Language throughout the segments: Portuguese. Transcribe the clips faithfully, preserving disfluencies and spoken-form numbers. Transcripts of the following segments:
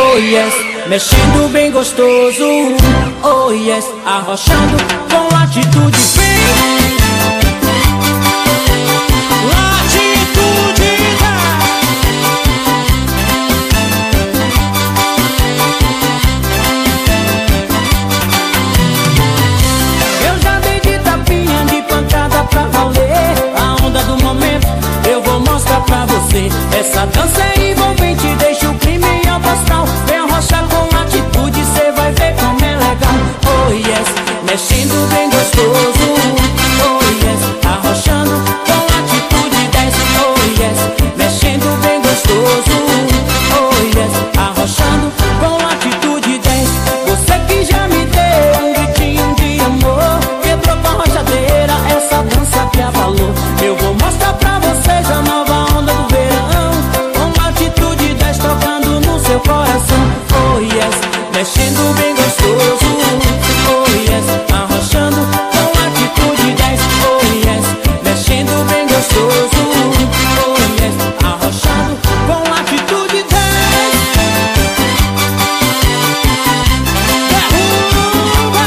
oh yes, mexendo bem gostoso, oh yes, arrochando com atitude bem. Atitude eu já dei de tapinha, de pancada pra valer. A onda do momento eu vou mostrar pra você. Essa dança é envolvente, deixa o clima em alto astral. Vem arrochar com atitude, cê vai ver como é legal. Oh yes, mexendo bem gostoso, oh yes, arrochando com atitude dez. Oh yes, mexendo bem gostoso, oh yes, arrochando com atitude dez. Você que já me deu um gritinho de amor, quebrou com a rochadeira, essa dança que abalou. Eu vou mostrar pra vocês a nova onda do verão, com atitude dez tocando no seu coração. Oh yes, mexendo bem gostoso, oh yes, arrochando com atitude dez. Oh yes, mexendo bem gostoso, oh yes, arrochando com atitude dez. Derruba!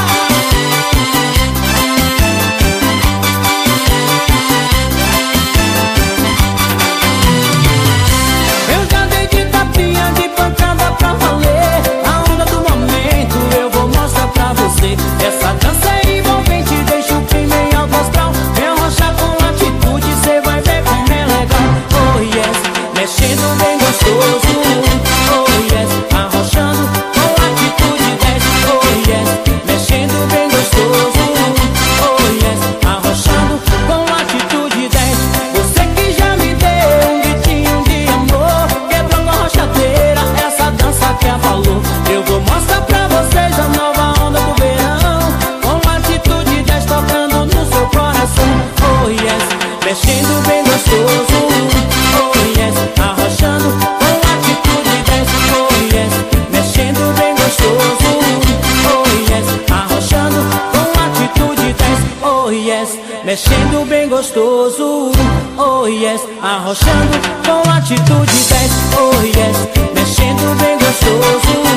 Eu já dei de tapinha, de pancada pra valer. A onda do momento eu vou mostrar pra você. Essa dança é envolvente, deixa o clima em alto astral. Vem arrochar com atitude, cê vai ver como é legal. Oh yes, mexendo bem gostoso, oh yes, arrochando com atitude dez. Oh yes, mexendo bem gostoso, oh yes, arrochando com atitude dez. Você que já me deu um gritinho de amor, quebrou com a rochadeira, essa dança que abalou. Eu vou mostrar pra vocês a nova onda do verão, com atitude dez tocando no seu coração. Oh yes, mexendo bem gostoso, oh yes, arrochando com atitude dez. Oh yes, mexendo bem gostoso, oh yes, arrochando com atitude dez. Oh yes, mexendo bem gostoso, oh yes, arrochando com atitude dez. Oh yes, mexendo bem gostoso,